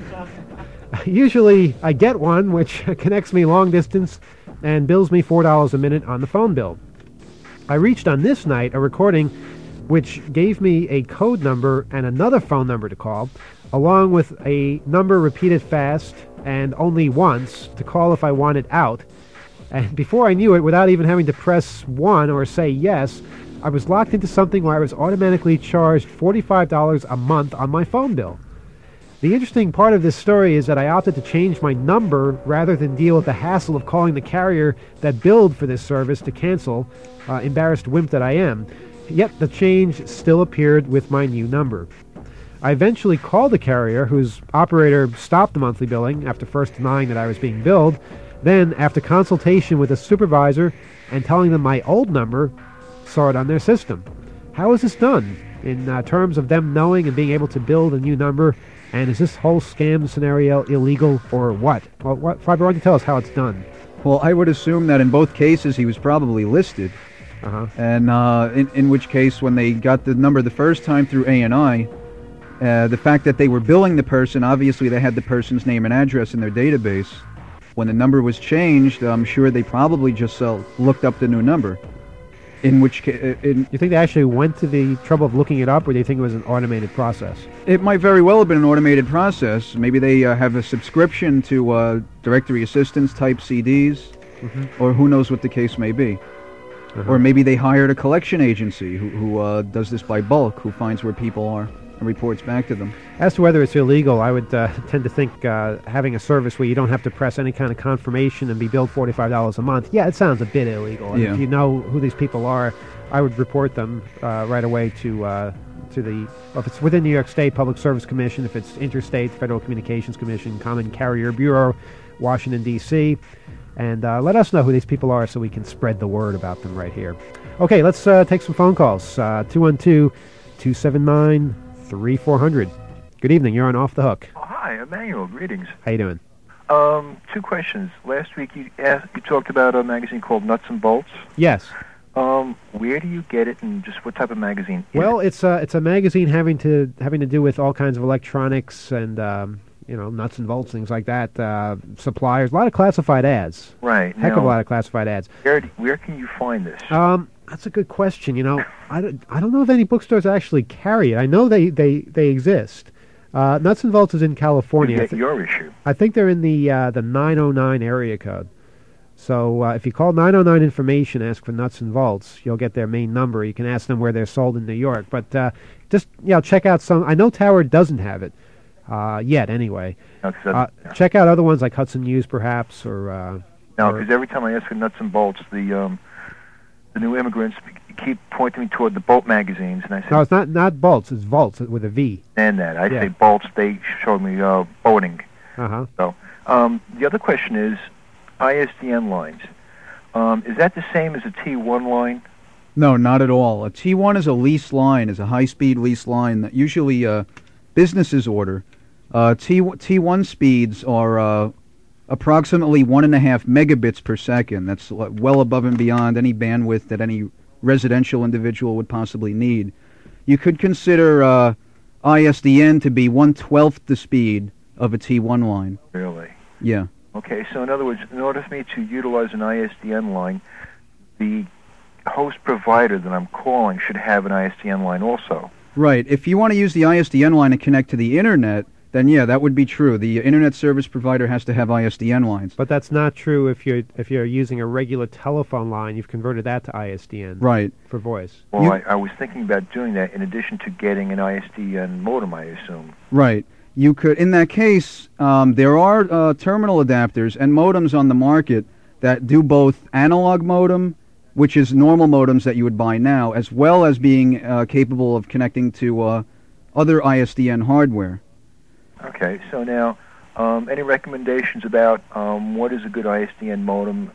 Usually, I get one which connects me long distance and bills me $4 a minute on the phone bill. I reached on this night a recording which gave me a code number and another phone number to call, along with a number repeated fast and only once to call if I wanted out. And before I knew it, without even having to press 1 or say yes, I was locked into something where I was automatically charged $45 a month on my phone bill. The interesting part of this story is that I opted to change my number rather than deal with the hassle of calling the carrier that billed for this service to cancel, embarrassed wimp that I am. yet the change still appeared with my new number. I eventually called the carrier, whose operator stopped the monthly billing after first denying that I was being billed. Then, after consultation with a supervisor and telling them my old number, saw it on their system. How is this done in terms of them knowing and being able to build a new number? And is this whole scam scenario illegal or what? Well, Fiber, why don't you tell us how it's done? Well, I would assume that in both cases he was probably listed. And in which case, when they got the number the first time through ANI, the fact that they were billing the person, obviously they had the person's name and address in their database. When the number was changed, I'm sure they probably just looked up the new number. In which case, you think they actually went to the trouble of looking it up, or do you think it was an automated process? It might very well have been an automated process. Maybe they have a subscription to directory assistance type CDs, or who knows what the case may be. Or maybe they hired a collection agency who does this by bulk, who finds where people are and reports back to them. As to whether it's illegal, I would tend to think having a service where you don't have to press any kind of confirmation and be billed $45 a month, yeah, it sounds a bit illegal. And if you know who these people are, I would report them right away to the, if it's within New York State Public Service Commission, if it's interstate, Federal Communications Commission, Common Carrier Bureau, Washington, D.C., and let us know who these people are so we can spread the word about them right here. Okay, let's take some phone calls. 212-279-3400. Good evening. You're on Off the Hook. Oh, hi, Emmanuel. Greetings. How you doing? Two questions. Last week you talked about a magazine called Nuts and Bolts. Yes. Where do you get it, and just what type of magazine? Well, it's a magazine having to do with all kinds of electronics and nuts and bolts, things like that. Suppliers, a lot of classified ads. Right. Heck of a lot of classified ads. Where can you find this? That's a good question. I don't know if any bookstores actually carry it. I know they exist. Nuts and Bolts is in California. You get your issue. I think they're in the 909 area code. So if you call 909 Information, ask for Nuts and Bolts, you'll get their main number. You can ask them where they're sold in New York. But just check out some. I know Tower doesn't have it yet. Anyway, check out other ones like Hudson News, perhaps, or. No, because every time I ask for Nuts and Bolts, the new immigrants keep pointing me toward the Bolt magazines, and I say, no, it's not Bolts. It's Volts with a V. And that I say Bolts, they showed me boating. So the other question is ISDN lines. Is that the same as a T1 line? No, not at all. A T1 is a lease line, is a high-speed lease line that usually businesses order. T1 speeds are approximately 1.5 megabits per second. That's well above and beyond any bandwidth that any residential individual would possibly need. You could consider ISDN to be 1/12 the speed of a T1 line. Really? Yeah. Okay, so in other words, in order for me to utilize an ISDN line, the host provider that I'm calling should have an ISDN line also. Right. If you want to use the ISDN line to connect to the Internet, then yeah, that would be true. The Internet service provider has to have ISDN lines. But that's not true if you're using a regular telephone line. You've converted that to ISDN. Right. For voice. Well, I was thinking about doing that in addition to getting an ISDN modem, I assume. Right. You could, in that case, there are terminal adapters and modems on the market that do both analog modem, which is normal modems that you would buy now, as well as being capable of connecting to other ISDN hardware. Okay, so now, any recommendations about what is a good ISDN modem?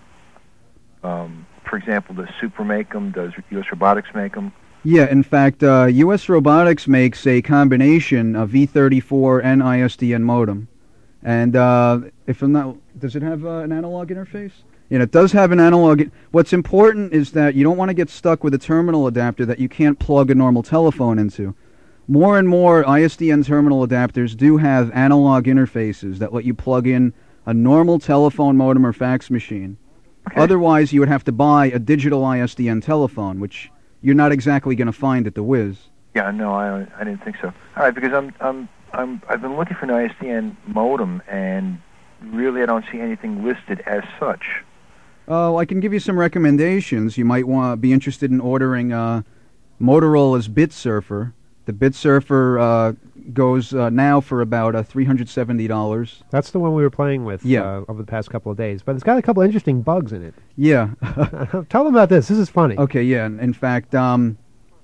For example, does Super make them? Does US Robotics make them? Yeah, in fact, US Robotics makes a combination of V34 and ISDN modem. And if I'm not, does it have an analog interface? Yeah, it does have an analog. What's important is that you don't want to get stuck with a terminal adapter that you can't plug a normal telephone into. More and more ISDN terminal adapters do have analog interfaces that let you plug in a normal telephone modem or fax machine. Okay. Otherwise, you would have to buy a digital ISDN telephone, which you're not exactly going to find at the Wiz. Yeah, no, I didn't think so. All right, because I've been looking for an ISDN modem, and really I don't see anything listed as such. I can give you some recommendations. You might want to be interested in ordering Motorola's BitSurfer. The BitSurfer goes now for about $370. That's the one we were playing with over the past couple of days. But it's got a couple of interesting bugs in it. Yeah. Tell them about this. This is funny. Okay, yeah. In fact,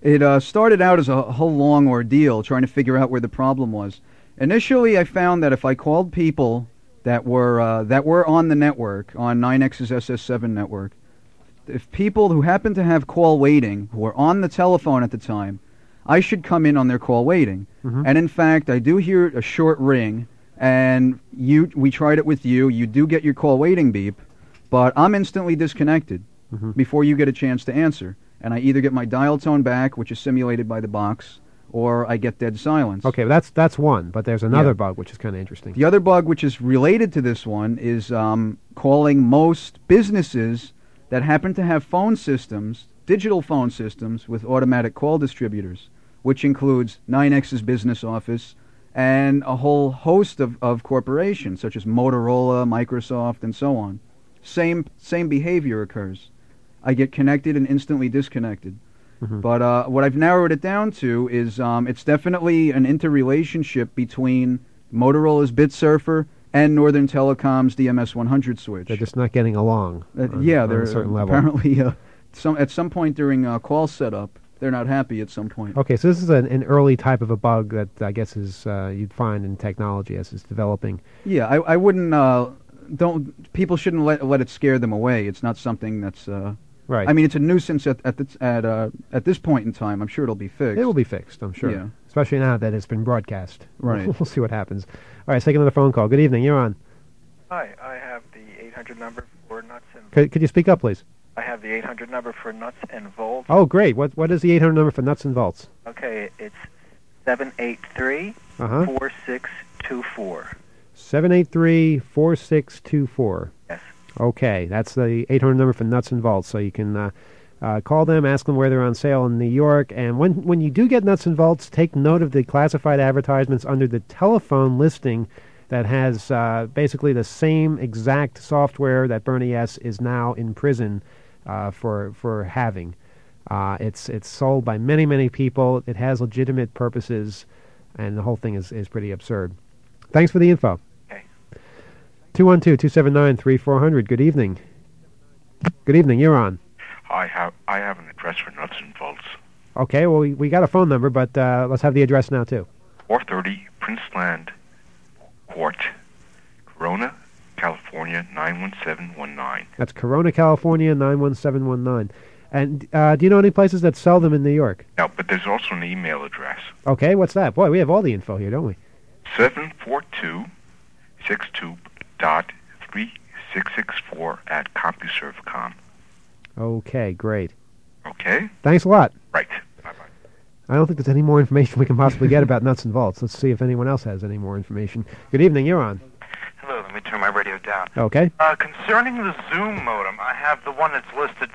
It started out as a whole long ordeal trying to figure out where the problem was. Initially, I found that if I called people that were on the network, on 9X's SS7 network, if people who happened to have call waiting, who were on the telephone at the time, I should come in on their call waiting. And in fact, I do hear a short ring, and we tried it with you. You do get your call waiting beep, but I'm instantly disconnected before you get a chance to answer. And I either get my dial tone back, which is simulated by the box, or I get dead silence. Okay, that's one, but there's another bug which is kind of interesting. The other bug, which is related to this one, is calling most businesses that happen to have phone systems, digital phone systems, with automatic call distributors, which includes 9X's business office and a whole host of corporations, such as Motorola, Microsoft, and so on. Same behavior occurs. I get connected and instantly disconnected. But what I've narrowed it down to is it's definitely an interrelationship between Motorola's BitSurfer and Northern Telecom's DMS-100 switch. They're just not getting along. They're on a certain level. Apparently, at some point during call setup, they're not happy at some point. Okay, so this is an early type of a bug that I guess is you'd find in technology as it's developing. Yeah, I wouldn't. People shouldn't let it scare them away. It's not something that's. Right. I mean, it's a nuisance at this point in time. I'm sure it'll be fixed. It will be fixed, I'm sure. Yeah. Especially now that it's been broadcast. Right. We'll see what happens. All right, let's take another phone call. Good evening. You're on. Hi, I have the 800 number for nuts and. Could you speak up, please? I have the 800 number for nuts and volts. Oh, great. What is the 800 number for nuts and volts? Okay, it's 783-4624. 783-4624. Yes. Okay, that's the 800 number for nuts and volts. So you can call them, ask them where they're on sale in New York. And when you do get nuts and volts, take note of the classified advertisements under the telephone listing that has basically the same exact software that Bernie S. is now in prison for having. It's sold by many people. It has legitimate purposes, and the whole thing is pretty absurd. Thanks for the info. 212-279-3400. Good evening. Good evening. You're on. I have an address for nuts and bolts. Okay. Well, we got a phone number, but let's have the address now too. 430 Princeland Court, Corona, California 91719. That's Corona, California 91719. And do you know any places that sell them in New York? No, but there's also an email address. Okay. What's that? Boy, we have all the info here, don't we? 742-62.3664@CompuServe.com. Okay, great. Okay? Thanks a lot. Right. Bye-bye. I don't think there's any more information we can possibly get about nuts and volts. Let's see if anyone else has any more information. Good evening. You're on. Hello. Let me turn my radio down. Okay. Concerning the Zoom modem, I have the one that's listed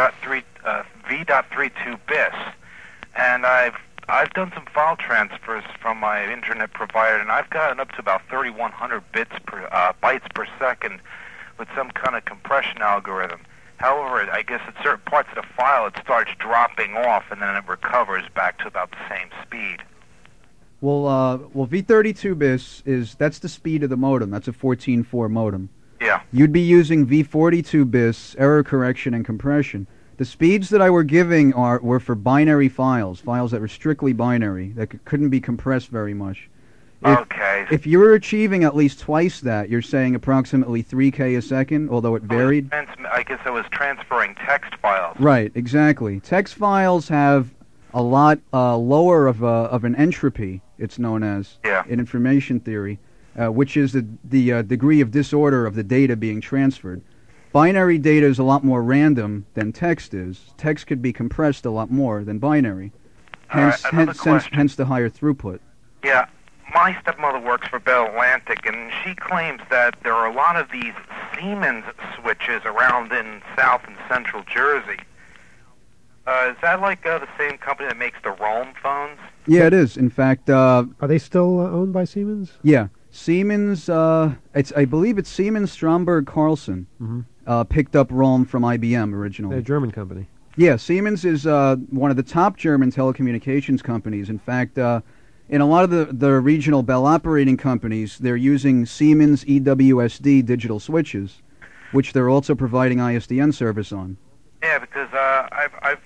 V.32 bis, and I've done some file transfers from my internet provider, and I've gotten up to about 3,100 bytes per second with some kind of compression algorithm. However, I guess at certain parts of the file it starts dropping off, and then it recovers back to about the same speed. Well, V32 bis that's the speed of the modem. That's a 14.4 modem. Yeah. You'd be using V42 bis, error correction and compression. The speeds that I were giving were for binary files that were strictly binary, that couldn't be compressed very much. If you were achieving at least twice that, you're saying approximately 3K a second, although it varied. I guess I was transferring text files. Right, exactly. Text files have a lot lower of an entropy, it's known as, in information theory, which is the degree of disorder of the data being transferred. Binary data is a lot more random than text is. Text could be compressed a lot more than binary. Hence the higher throughput. Yeah. My stepmother works for Bell Atlantic, and she claims that there are a lot of these Siemens switches around in South and Central Jersey. Is that like the same company that makes the Roam phones? Yeah, it is. In fact, are they still owned by Siemens? Yeah, Siemens. I believe it's Siemens Stromberg Carlson picked up Roam from IBM originally. They're a German company. Yeah, Siemens is one of the top German telecommunications companies. In fact, in a lot of the regional Bell operating companies, they're using Siemens EWSD digital switches, which they're also providing ISDN service on. Yeah, because I've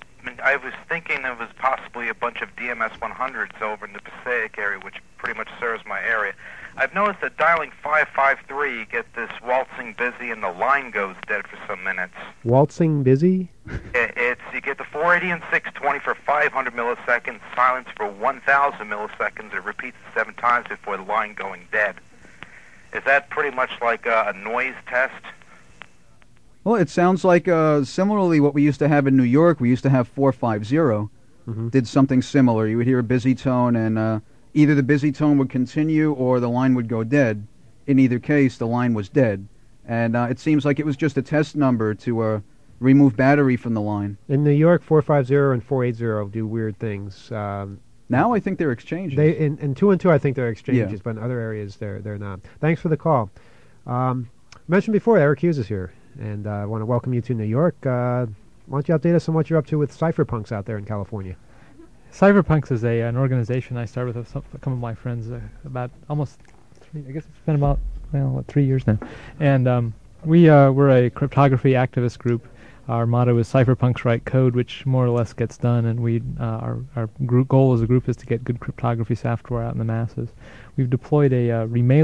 I was thinking it was possibly a bunch of DMS 100s over in the Passaic area, which pretty much serves my area. I've noticed that dialing 553, you get this waltzing busy and the line goes dead for some minutes. Waltzing busy? You get the 480 and 620 for 500 milliseconds, silence for 1,000 milliseconds. It repeats it 7 times before the line going dead. Is that pretty much like a noise test? Well, it sounds like similarly what we used to have in New York. We used to have 450. Did something similar. You would hear a busy tone, and either the busy tone would continue or the line would go dead. In either case, the line was dead. And it seems like it was just a test number to remove battery from the line. In New York, 450 and 480 do weird things. Now I think they're exchanges. In 212, I think they're exchanges, Yeah. but in other areas, they're not. Thanks for the call. Mentioned before, Eric Hughes is here, and I want to welcome you to New York. Why don't you update us on what you're up to with cypherpunks out there in California? Cypherpunks is an organization I started with a couple of my friends about almost 3, I guess it's been about 3 years now. And we're a cryptography activist group. Our motto is Cypherpunks Write Code, which more or less gets done, and our goal as a group is to get good cryptography software out in the masses. We've deployed a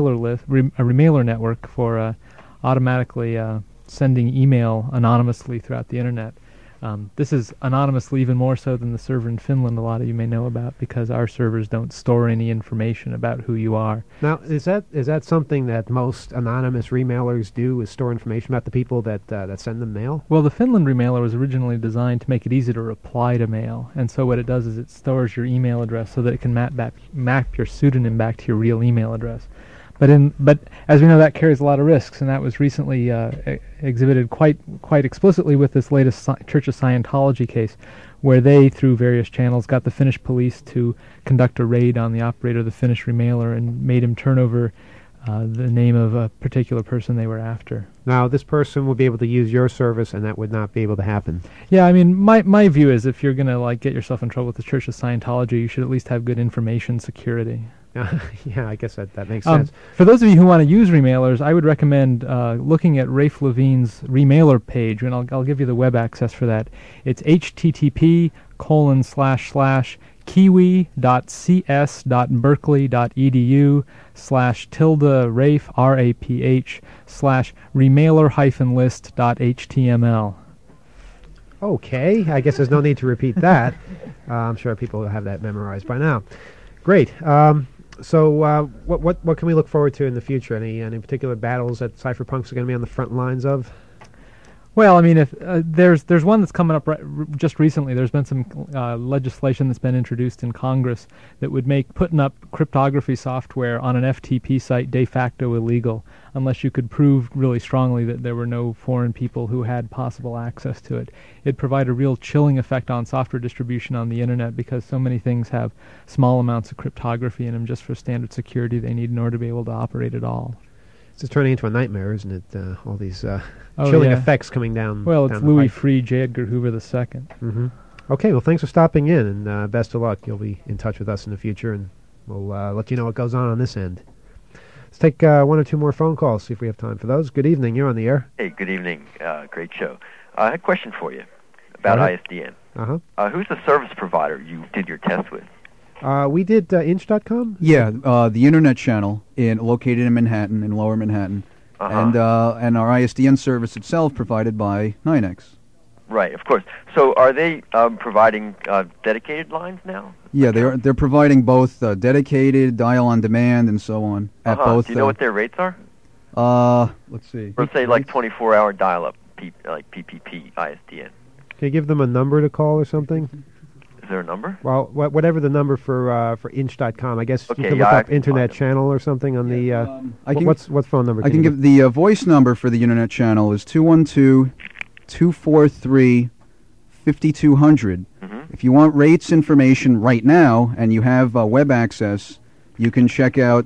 remailer network for automatically sending email anonymously throughout the internet. This is anonymously even more so than the server in Finland a lot of you may know about, because our servers don't store any information about who you are. Now, is that something that most anonymous remailers do, is store information about the people that send them mail? Well, the Finland remailer was originally designed to make it easy to reply to mail, and so what it does is it stores your email address so that it can map your pseudonym back to your real email address. But as we know, that carries a lot of risks, and that was recently exhibited quite explicitly with this latest Church of Scientology case, where they, through various channels, got the Finnish police to conduct a raid on the operator of the Finnish remailer and made him turn over the name of a particular person they were after. Now, this person would be able to use your service, and that would not be able to happen. Yeah, I mean, my view is if you're going to get yourself in trouble with the Church of Scientology, you should at least have good information security. Yeah, I guess that makes sense. For those of you who want to use remailers, I would recommend looking at Rafe Levine's remailer page, and I'll give you the web access for that. It's http://kiwi.cs.berkeley.edu/tilde-raph, remailer-list.html. Okay, I guess there's no need to repeat that. I'm sure people have that memorized by now. Great. So what can we look forward to in the future? Any particular battles that cypherpunks are going to be on the front lines of? Well, I mean, if there's one that's coming up just recently. There's been some legislation that's been introduced in Congress that would make putting up cryptography software on an FTP site de facto illegal, unless you could prove really strongly that there were no foreign people who had possible access to it. It'd provide a real chilling effect on software distribution on the internet, because so many things have small amounts of cryptography in them just for standard security they need in order to be able to operate at all. It's just turning into a nightmare, isn't it? All these chilling effects coming down. Well, down it's the Louis pipe. Freeh, J. Edgar Hoover II. Mm-hmm. Okay, well, thanks for stopping in, and best of luck. You'll be in touch with us in the future, and we'll let you know what goes on this end. Let's take one or two more phone calls, see if we have time for those. Good evening. You're on the air. Hey, good evening. Great show. I had a question for you about ISDN. Uh-huh. Who's the service provider you did your test with? We did Inch.com? Yeah, the internet channel located in Manhattan, in Lower Manhattan, and our ISDN service itself provided by NYNEX. Right, of course. So are they providing dedicated lines now? Yeah, they're providing both dedicated, dial on demand, and so on at both. Do you know what their rates are? Let's see. Or say like 24-hour dial-up, like PPP ISDN. Can you give them a number to call or something? Is there a number? Well, whatever the number for Inch.com. I guess Okay, you can look up Internet Channel or something on the... what phone number? I can give the voice number for the internet channel is 212-243-5200. If you want rates information right now and you have web access, you can check out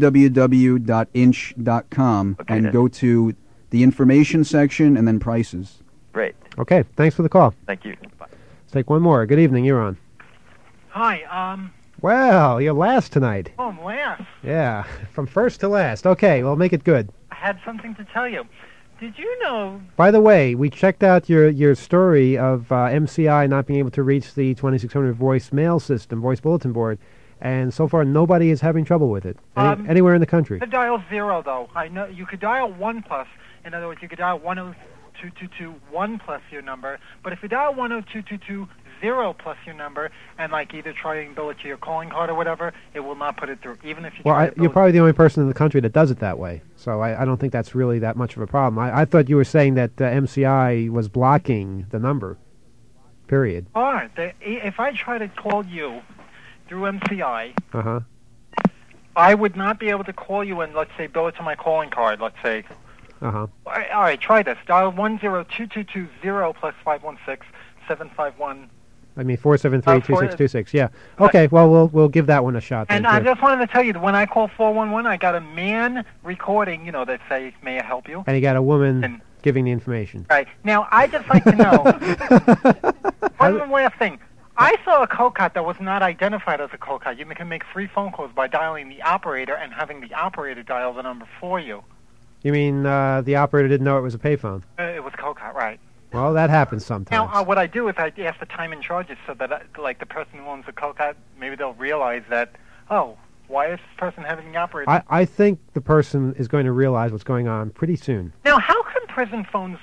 www.inch.com and go to the information section and then prices. Great. Okay, thanks for the call. Thank you. Bye. Let's take one more. Good evening, you're on. Hi, Well, you're last tonight. oh, I'm last. Yeah, from first to last. Okay, well, make it good. I had something to tell you. Did you know? By the way, we checked out your story of MCI not being able to reach the 2600 voicemail system, voice bulletin board, and so far nobody is having trouble with it anywhere in the country. To dial 0, though. I know you could dial 1 plus. In other words, you could dial 10222 1 plus your number. But if you dial 10222 0 plus your number and like either try and bill it to your calling card or whatever, it will not put it through. Even if you try to bill you're probably the only person in the country that does it that way. So I don't think that's really that much of a problem. I thought you were saying that MCI was blocking the number. Period. All right. If I try to call you through MCI, I would not be able to call you and, let's say, bill it to my calling card, let's say. All right, try this. Dial 10222 plus 516-751. I mean 473-2626. Yeah. Okay. Well, we'll give that one a shot. And I just wanted to tell you that when I call 411, I got a man recording. That say, "May I help you?" And you got a woman giving the information. Right. Now, I just like to know. One last thing. I saw a COCOT that was not identified as a COCOT. You can make 3 phone calls by dialing the operator and having the operator dial the number for you. You mean the operator didn't know it was a payphone? It was COCOT, right. Well, that happens sometimes. Now, what I do is I ask the time and charges so that, the person who owns the COCOT, maybe they'll realize that, why is this person having the operator? I think the person is going to realize what's going on pretty soon. Now, how come prison phones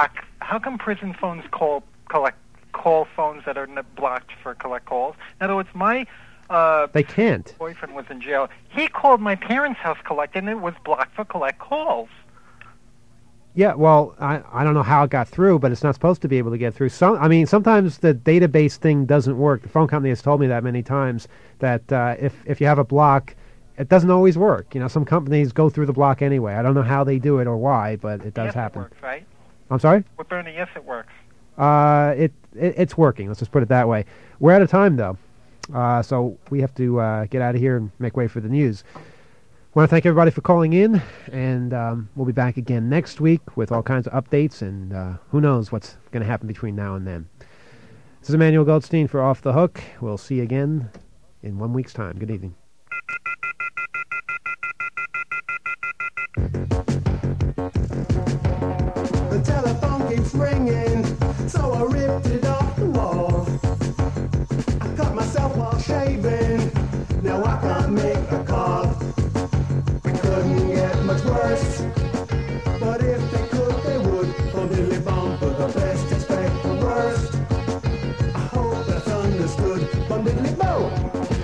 call phones that are blocked for collect calls? In other words, my they can't. Boyfriend was in jail. He called my parents' house collect, and it was blocked for collect calls. Yeah, well, I don't know how it got through, but it's not supposed to be able to get through. Sometimes the database thing doesn't work. The phone company has told me that many times, that if you have a block, it doesn't always work. Some companies go through the block anyway. I don't know how they do it or why, but it does happen. It works, right? I'm sorry? With Bernie, yes, it works. It's working. Let's just put it that way. We're out of time, though, so we have to get out of here and make way for the news. I want to thank everybody for calling in, and we'll be back again next week with all kinds of updates, and who knows what's going to happen between now and then. This is Emmanuel Goldstein for Off the Hook. We'll see you again in 1 week's time. Good evening. The telephone keeps ringing, so I ripped it off the wall. I cut myself while shaving, now I can't make a call. It couldn't get much worse, but if they could, they would. From Billy Bump to the best, expect the worst. I hope that's understood. From Billy Bump.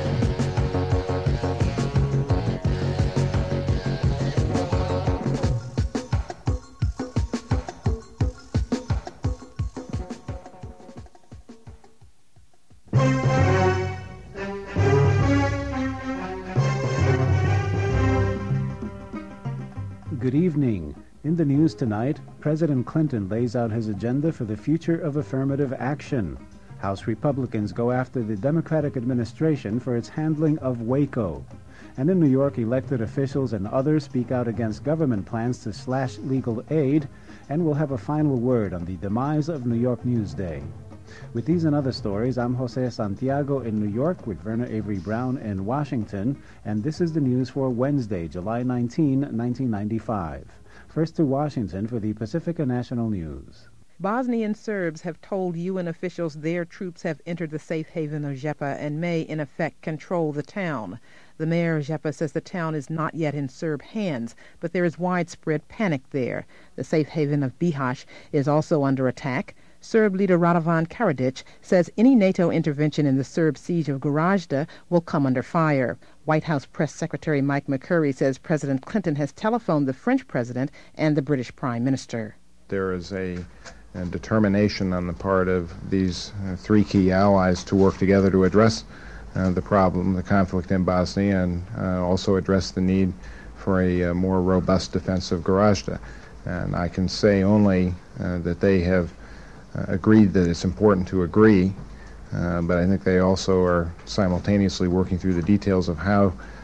Good evening. In the news tonight, President Clinton lays out his agenda for the future of affirmative action. House Republicans go after the Democratic administration for its handling of Waco. And in New York, elected officials and others speak out against government plans to slash legal aid, and we'll have a final word on the demise of New York Newsday. With these and other stories, I'm Jose Santiago in New York with Verna Avery Brown in Washington, and this is the news for Wednesday, July 19, 1995. First to Washington for the Pacifica National News. Bosnian Serbs have told UN officials their troops have entered the safe haven of Zepa and may, in effect, control the town. The mayor of Zepa says the town is not yet in Serb hands, but there is widespread panic there. The safe haven of Bihać is also under attack. Serb leader Radovan Karadzic says any NATO intervention in the Serb siege of Gorazda will come under fire. White House Press Secretary Mike McCurry says President Clinton has telephoned the French president and the British Prime Minister. There is a determination on the part of these three key allies to work together to address the problem, the conflict in Bosnia, and also address the need for a more robust defense of Gorazda. And I can say only that they have agreed that it's important to agree, but I think they also are simultaneously working through the details of how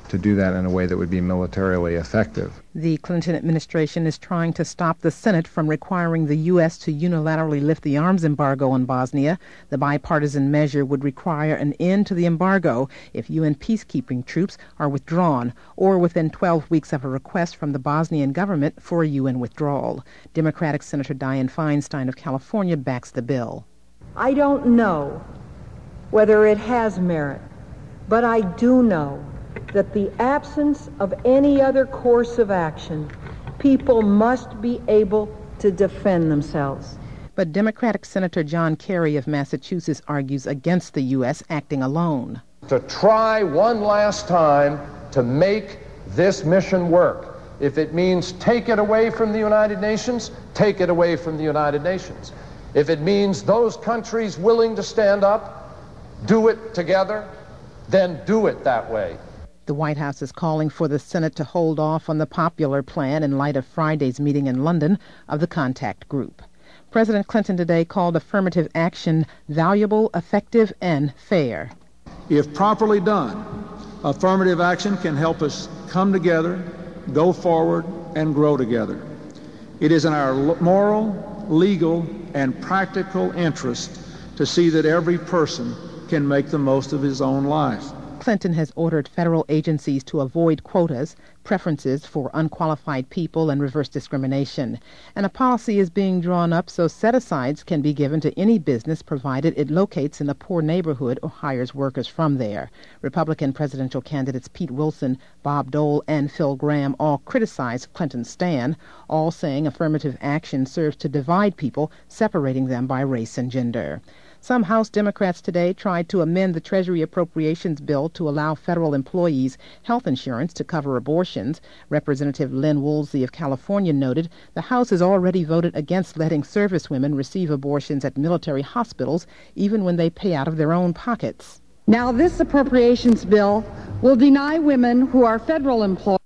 to do that in a way that would be militarily effective. The Clinton administration is trying to stop the Senate from requiring the U.S. to unilaterally lift the arms embargo on Bosnia. The bipartisan measure would require an end to the embargo if UN peacekeeping troops are withdrawn or within 12 weeks of a request from the Bosnian government for a UN withdrawal. Democratic Senator Dianne Feinstein of California backs the bill. I don't know whether it has merit, but I do know that the absence of any other course of action, people must be able to defend themselves. But Democratic Senator John Kerry of Massachusetts argues against the U.S. acting alone. To try one last time to make this mission work. If it means take it away from the United Nations, take it away from the United Nations. If it means those countries willing to stand up, do it together, then do it that way. The White House is calling for the Senate to hold off on the popular plan in light of Friday's meeting in London of the contact group. President Clinton today called affirmative action valuable, effective, and fair. If properly done, affirmative action can help us come together, go forward, and grow together. It is in our moral, legal, and practical interest to see that every person can make the most of his own life. Clinton has ordered federal agencies to avoid quotas, preferences for unqualified people, and reverse discrimination. And a policy is being drawn up so set-asides can be given to any business provided it locates in a poor neighborhood or hires workers from there. Republican presidential candidates Pete Wilson, Bob Dole, and Phil Gramm all criticized Clinton's stand, all saying affirmative action serves to divide people, separating them by race and gender. Some House Democrats today tried to amend the Treasury Appropriations Bill to allow federal employees health insurance to cover abortions. Representative Lynn Woolsey of California noted the House has already voted against letting servicewomen receive abortions at military hospitals, even when they pay out of their own pockets. Now, this appropriations bill will deny women who are federal employees